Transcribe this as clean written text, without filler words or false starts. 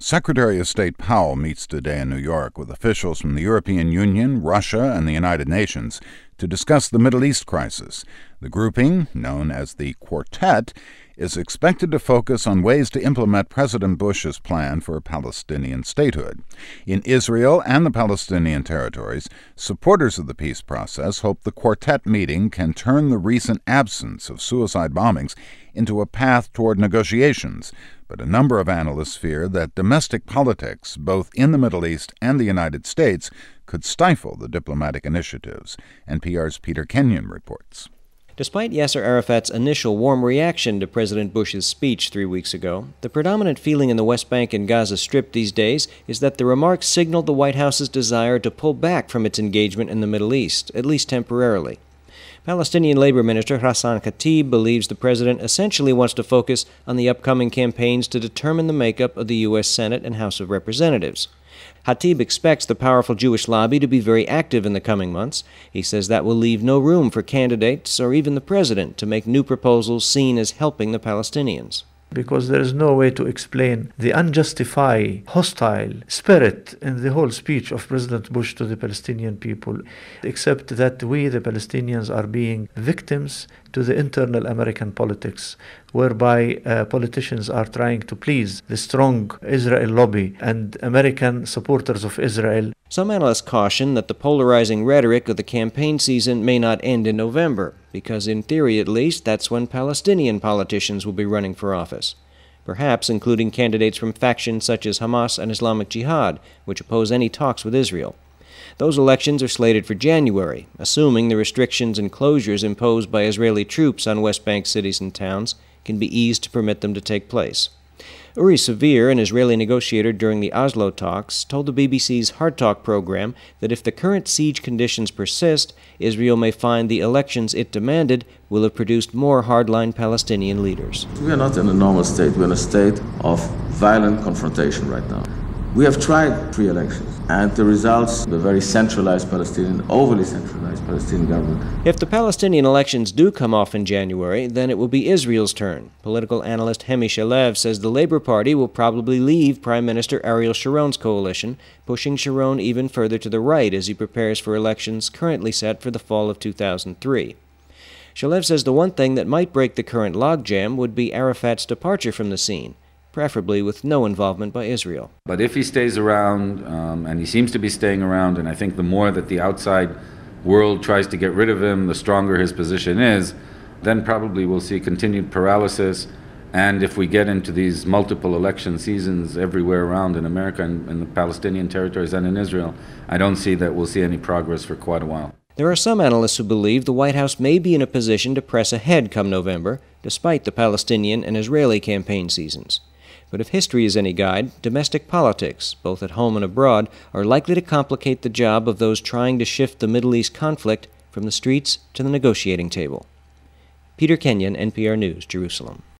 Secretary of State Powell meets today in New York with officials from the European Union, Russia, and the United Nations to discuss the Middle East crisis. The grouping, known as the Quartet, is expected to focus on ways to implement President Bush's plan for a Palestinian statehood. In Israel and the Palestinian territories, supporters of the peace process hope the Quartet meeting can turn the recent absence of suicide bombings into a path toward negotiations. But a number of analysts fear that domestic politics, both in the Middle East and the United States, could stifle the diplomatic initiatives. NPR's Peter Kenyon reports. Despite Yasser Arafat's initial warm reaction to President Bush's speech 3 weeks ago, the predominant feeling in the West Bank and Gaza Strip these days is that the remarks signaled the White House's desire to pull back from its engagement in the Middle East, at least temporarily. Palestinian Labor Minister Hassan Khatib believes the president essentially wants to focus on the upcoming campaigns to determine the makeup of the U.S. Senate and House of Representatives. Khatib expects the powerful Jewish lobby to be very active in the coming months. He says that will leave no room for candidates or even the president to make new proposals seen as helping the Palestinians. Because there is no way to explain the unjustified, hostile spirit in the whole speech of President Bush to the Palestinian people, except that we, the Palestinians, are being victims to the internal American politics, whereby politicians are trying to please the strong Israel lobby and American supporters of Israel. Some analysts caution that the polarizing rhetoric of the campaign season may not end in November, because in theory at least, that's when Palestinian politicians will be running for office, perhaps including candidates from factions such as Hamas and Islamic Jihad, which oppose any talks with Israel. Those elections are slated for January, assuming the restrictions and closures imposed by Israeli troops on West Bank cities and towns can be eased to permit them to take place. Uri Savir, an Israeli negotiator during the Oslo talks, told the BBC's Hard Talk program that if the current siege conditions persist, Israel may find the elections it demanded will have produced more hardline Palestinian leaders. We are not in a normal state. We're in a state of violent confrontation right now. We have tried pre-elections, and the results, the very centralized Palestinian, overly centralized Palestinian government. If the Palestinian elections do come off in January, then it will be Israel's turn. Political analyst Hemi Shalev says the Labor Party will probably leave Prime Minister Ariel Sharon's coalition, pushing Sharon even further to the right as he prepares for elections currently set for the fall of 2003. Shalev says the one thing that might break the current logjam would be Arafat's departure from the scene, preferably with no involvement by Israel. But if he stays around, and he seems to be staying around, and I think the more that the outside world tries to get rid of him, the stronger his position is, then probably we'll see continued paralysis. And if we get into these multiple election seasons everywhere around in America and in the Palestinian territories and in Israel, I don't see that we'll see any progress for quite a while. There are some analysts who believe the White House may be in a position to press ahead come November, despite the Palestinian and Israeli campaign seasons. But if history is any guide, domestic politics, both at home and abroad, are likely to complicate the job of those trying to shift the Middle East conflict from the streets to the negotiating table. Peter Kenyon, NPR News, Jerusalem.